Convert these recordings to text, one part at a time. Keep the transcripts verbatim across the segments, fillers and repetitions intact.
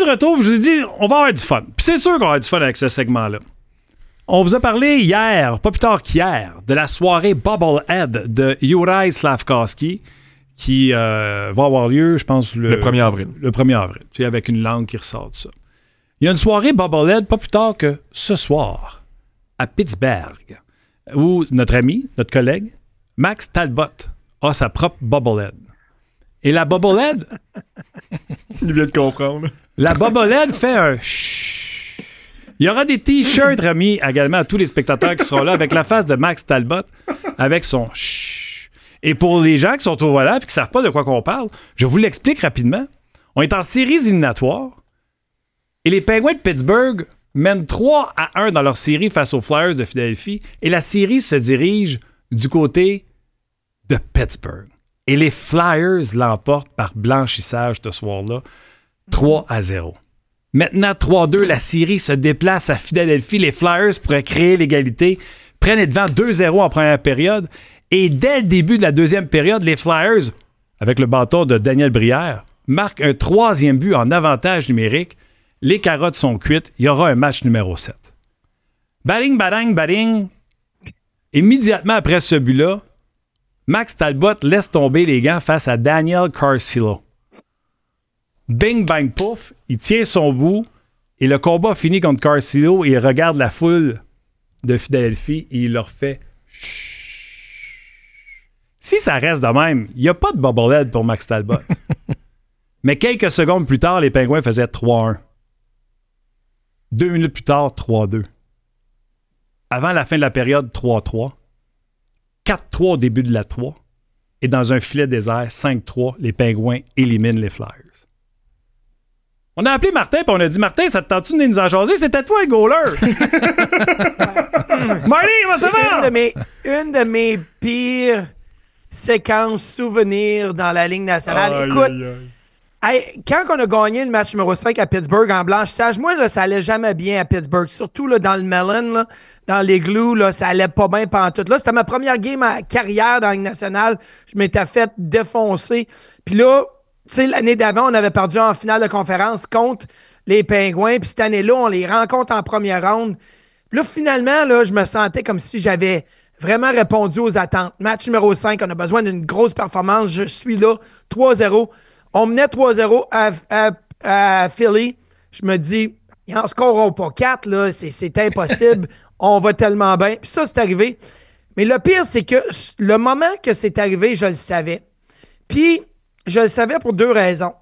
de retour, je vous ai dit, on va avoir du fun. Puis c'est sûr qu'on va avoir du fun avec ce segment-là. On vous a parlé hier, pas plus tard qu'hier, de la soirée Bubblehead de Juraj Slafkovský qui euh, va avoir lieu, je pense, le, le premier avril. Le premier avril, tu sais, avec une langue qui ressort de ça. Il y a une soirée Bubblehead pas plus tard que ce soir, à Pittsburgh, où notre ami, notre collègue, Max Talbot, a sa propre Bubblehead. Et la Bubblehead... Il vient de comprendre. La Bubblehead fait un chut. Il y aura des t-shirts remis également à tous les spectateurs qui seront là avec la face de Max Talbot, avec son chut. Et pour les gens qui sont au volant et qui ne savent pas de quoi qu'on parle, je vous l'explique rapidement. On est en séries éliminatoires et les Penguins de Pittsburgh mènent trois à un dans leur série face aux Flyers de Philadelphie et la série se dirige du côté de Pittsburgh. Et les Flyers l'emportent par blanchissage ce soir-là, trois à zéro. Maintenant, trois à deux, la série se déplace à Philadelphie. Les Flyers pourraient créer l'égalité, prennent les devants deux zéro en première période. Et dès le début de la deuxième période, les Flyers, avec le bâton de Daniel Brière, marquent un troisième but en avantage numérique. Les carottes sont cuites. Il y aura un match numéro sept. Batting, batting, batting. Immédiatement après ce but-là, Max Talbot laisse tomber les gants face à Daniel Carcillo. Bing, bang, pouf, il tient son bout et le combat finit contre Carcillo et il regarde la foule de Philadelphie et il leur fait chut. Si ça reste de même, il n'y a pas de Bubblehead pour Max Talbot. Mais quelques secondes plus tard, les Pingouins faisaient trois à un. Deux minutes plus tard, trois à deux. Avant la fin de la période, trois à trois. quatre à trois au début de la trois. Et dans un filet désert, cinq à trois, les Pingouins éliminent les Flyers. On a appelé Martin et on a dit « Martin, ça te tente-tu de venir nous en jaser? C'était toi, le goaler! » Marty, comment ça va? Une de mes, une de mes pires séquences souvenirs dans la Ligue nationale. Aïe, Écoute, aïe, aïe. Hey, quand on a gagné le match numéro cinq à Pittsburgh en blanchissage, moi, là, ça allait jamais bien à Pittsburgh. Surtout là, dans le Mellon, là, dans les glous, là, ça allait pas bien pantoute. Là, c'était ma première game à carrière dans la Ligue nationale. Je m'étais fait défoncer. Puis là, tu sais, l'année d'avant, on avait perdu en finale de conférence contre les Pingouins. Puis cette année-là, on les rencontre en première ronde. Puis là, finalement, là, je me sentais comme si j'avais vraiment répondu aux attentes. Match numéro cinq, on a besoin d'une grosse performance. Je suis là, trois à zéro. On menait trois à zéro à, à, à Philly. Je me dis, ils n'en scoreront pas quatre, là. C'est, c'est impossible. On va tellement bien. Puis ça, c'est arrivé. Mais le pire, c'est que le moment que c'est arrivé, je le savais. Puis, je le savais pour deux raisons.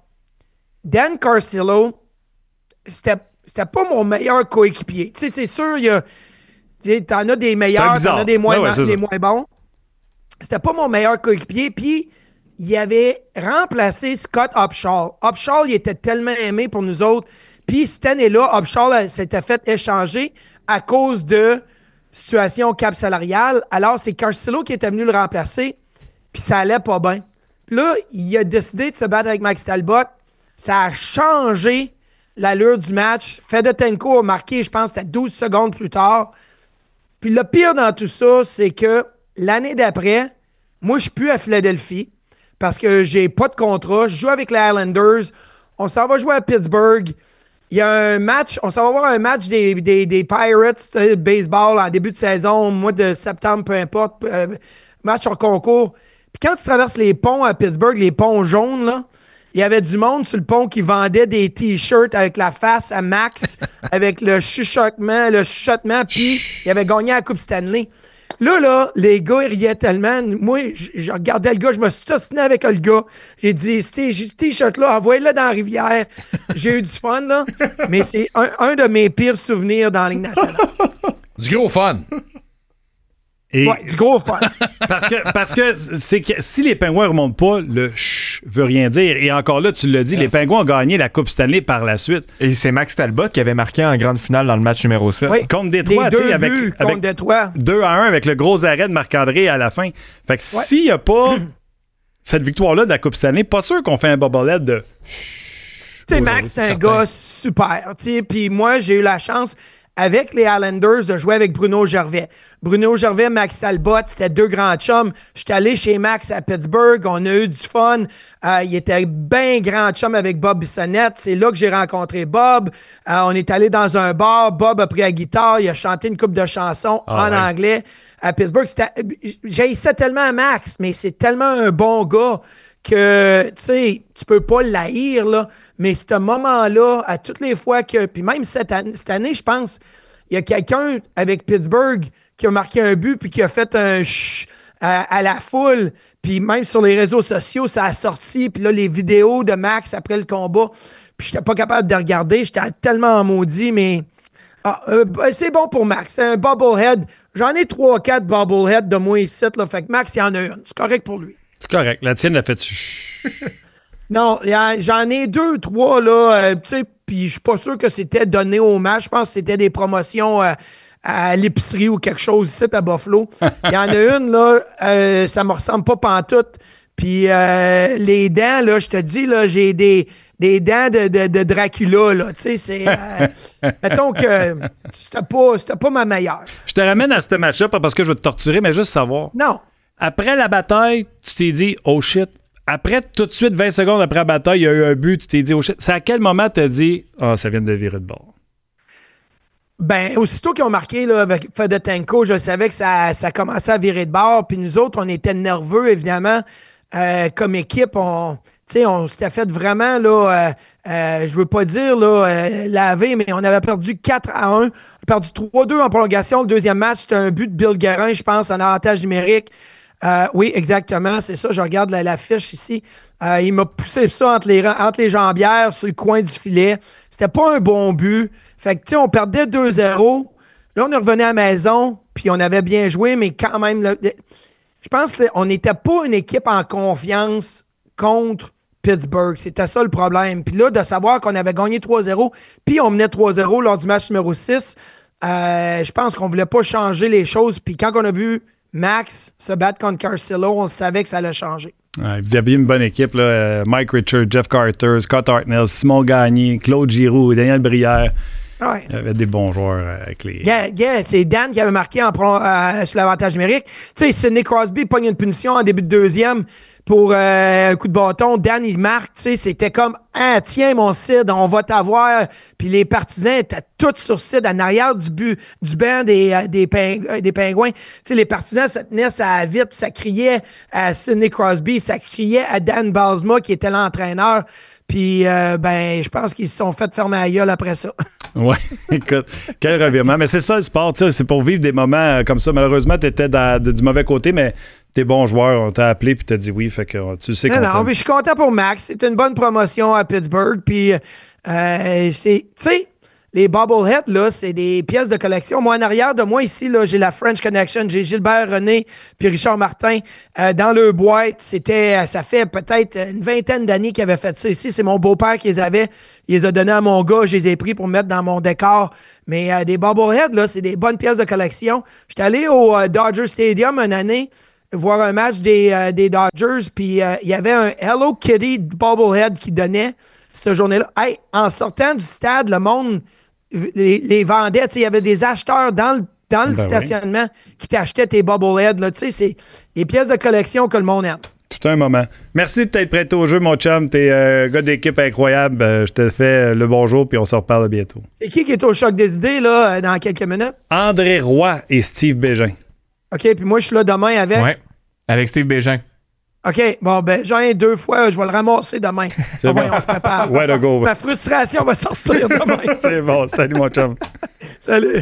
Dan Carcillo, c'était, c'était pas mon meilleur coéquipier. Tu sais, c'est sûr, il y a, t'en as des meilleurs, t'en as des moins, ouais, ouais, des moins bons. C'était pas mon meilleur coéquipier. Puis, il avait remplacé Scott Upshall. Upshall, il était tellement aimé pour nous autres. Puis cette année-là, Upshall s'était fait échanger à cause de situation cap salariale. Alors, c'est Carcillo qui était venu le remplacer. Puis ça allait pas bien. Puis là, il a décidé de se battre avec Max Talbot. Ça a changé l'allure du match. Fedotenko a marqué, je pense, c'était douze secondes plus tard. Puis le pire dans tout ça, c'est que l'année d'après, moi, je suis plus à Philadelphie. Parce que j'ai pas de contrat. Je joue avec les Islanders. On s'en va jouer à Pittsburgh. Il y a un match. On s'en va voir un match des, des, des Pirates de baseball en début de saison, mois de septembre, peu importe. Euh, match en concours. Puis quand tu traverses les ponts à Pittsburgh, les ponts jaunes, là, il y avait du monde sur le pont qui vendait des t-shirts avec la face à Max, avec le chuchotement, le chuchotement, puis il avait gagné la Coupe Stanley. Là, là, les gars, ils riaient tellement. Moi, je, je regardais le gars, je me suis ostiné avec le gars. J'ai dit, j'ai ce t-shirt-là, envoyez-le dans la rivière. J'ai eu du fun, là. Mais c'est un, un de mes pires souvenirs dans la Ligue nationale. Du gros fun. Et ouais, du gros fun. Parce que, parce que, c'est que si les Pingouins ne remontent pas, le chut veut rien dire. Et encore là, tu l'as dit, yes. Les Pingouins ont gagné la Coupe Stanley par la suite. Et c'est Max Talbot qui avait marqué en grande finale dans le match numéro sept. Oui. Contre Détroit, tu sais, avec, avec Détroit. deux à un avec le gros arrêt de Marc-André à la fin. Fait que ouais. S'il n'y a pas cette victoire-là de la Coupe Stanley, pas sûr qu'on fait un bobblehead de tu sais, Max, c'est un gars super. Puis moi, j'ai eu la chance. avec les Islanders de jouer avec Bruno Gervais. Bruno Gervais, Max Talbot, c'était deux grands chums. J'étais allé chez Max à Pittsburgh, on a eu du fun. Euh, il était bien grand chum avec Bob Bissonnette. C'est là que j'ai rencontré Bob. Euh, on est allé dans un bar. Bob a pris la guitare, il a chanté une couple de chansons ah, en ouais. anglais à Pittsburgh. J'haïssais tellement à Max, mais c'est tellement un bon gars que, tu sais, tu peux pas l'haïr, là. Mais ce moment-là, à toutes les fois que... Puis même cette année, cette année je pense, il y a quelqu'un avec Pittsburgh qui a marqué un but puis qui a fait un chut à, à la foule. Puis même sur les réseaux sociaux, ça a sorti. Puis là, les vidéos de Max après le combat, puis j'étais pas capable de regarder. J'étais tellement maudit, mais... Ah, euh, c'est bon pour Max. C'est un bobblehead. J'en ai trois quatre bobbleheads de moi ici, là. Fait que Max, il y en a une. C'est correct pour lui. C'est correct. La tienne l'a fait... Non, j'en ai deux, trois, là, euh, tu sais, puis je suis pas sûr que c'était donné au match. Je pense que c'était des promotions euh, à l'épicerie ou quelque chose ici à Buffalo. Il y en a une, là, euh, ça me ressemble pas pantoute. Puis euh, les dents, là, je te dis, là, j'ai des, des dents de, de, de Dracula, là, tu sais, c'est... Euh, mettons que c'était pas, c'était pas ma meilleure. Je te ramène à ce match-là, pas parce que je veux te torturer, mais juste savoir. Non. Après la bataille, tu t'es dit « Oh shit ». Après, tout de suite, vingt secondes après la bataille, il y a eu un but, tu t'es dit « Oh shit ». C'est à quel moment tu as dit « Ah, oh, ça vient de virer de bord ». Ben, aussitôt qu'ils ont marqué là, avec Fedotenko, je savais que ça, ça commençait à virer de bord. Puis nous autres, on était nerveux, évidemment. Euh, comme équipe, on, on s'était fait vraiment, là, euh, euh, je veux pas dire là, euh, laver, mais on avait perdu quatre à un. On a perdu trois deux en prolongation. Le deuxième match, c'était un but de Bill Guérin, je pense, en avantage numérique. Euh, oui, exactement, c'est ça. Je regarde la, la fiche ici. Euh, il m'a poussé ça entre les, entre les jambières sur le coin du filet. C'était pas un bon but. Fait que, tu sais, on perdait deux zéro. Là, on est revenu à la maison, puis on avait bien joué, mais quand même, là, je pense qu'on n'était pas une équipe en confiance contre Pittsburgh. C'était ça le problème. Puis là, de savoir qu'on avait gagné trois zéro, puis on menait trois zéro lors du match numéro six, euh, je pense qu'on voulait pas changer les choses. Puis quand on a vu Max se battre contre Carcillo, on savait que ça allait changer. Ouais, vous aviez une bonne équipe, là. Euh, Mike Richards, Jeff Carter, Scott Hartnell, Simon Gagné, Claude Giroux, Daniel Brière. Ouais. Il y avait des bons joueurs avec les... Yeah, yeah, c'est Dan qui avait marqué en pro, euh, sur l'avantage numérique. Tu sais, Sidney Crosby pogne une punition en début de deuxième pour euh, un coup de bâton. Dan, il marque. Tu sais, c'était comme « Ah, tiens, mon Sid, on va t'avoir. » Puis les partisans étaient tous sur Sid, en arrière du but, du banc des, euh, des, ping, euh, des Pingouins. Tu sais, les partisans se tenaient, ça vite, ça criait à Sidney Crosby, ça criait à Dan Balsma, qui était l'entraîneur. Puis, euh, ben, je pense qu'ils se sont fait fermer la gueule après ça. Oui, écoute, quel revirement. Mais c'est ça le sport, c'est pour vivre des moments comme ça. Malheureusement, tu étais du mauvais côté, mais t'es bon joueur. On t'a appelé puis t'as dit oui, fait que tu sais qu'on Non, non, mais je suis content pour Max. C'est une bonne promotion à Pittsburgh. Puis, euh, c'est, tu sais, les bobbleheads, là, c'est des pièces de collection. Moi, en arrière de moi, ici, là, j'ai la French Connection. J'ai Gilbert René puis Richard Martin. Euh, dans le boîte, c'était, ça fait peut-être une vingtaine d'années qu'ils avaient fait ça ici. C'est mon beau-père qui les avait. Il les a donnés à mon gars. Je les ai pris pour mettre dans mon décor. Mais euh, des bobbleheads, là, c'est des bonnes pièces de collection. J'étais allé au euh, Dodger Stadium une année voir un match des, euh, des Dodgers. Puis euh, il y avait un Hello Kitty bobblehead qui donnait cette journée-là. Hey, en sortant du stade, le monde... Les, les vendait, il y avait des acheteurs dans le, dans le ben stationnement oui. qui t'achetaient tes bobbleheads. C'est les pièces de collection que le monde aime. Tout un moment. Merci de t'être prêté au jeu, mon chum. T'es un euh, gars d'équipe incroyable. Euh, je te fais euh, le bonjour, puis on se reparle bientôt. C'est qui qui est au choc des idées là, dans quelques minutes? André Roy et Steve Bégin. OK, puis moi, je suis là demain avec... Oui, avec Steve Bégin. OK, bon, ben, j'en ai deux fois, je vais le ramasser demain. Ah, bon. ouais, on se prépare. Ouais, le go. Ma frustration va sortir demain. C'est bon. Salut, mon chum. Salut.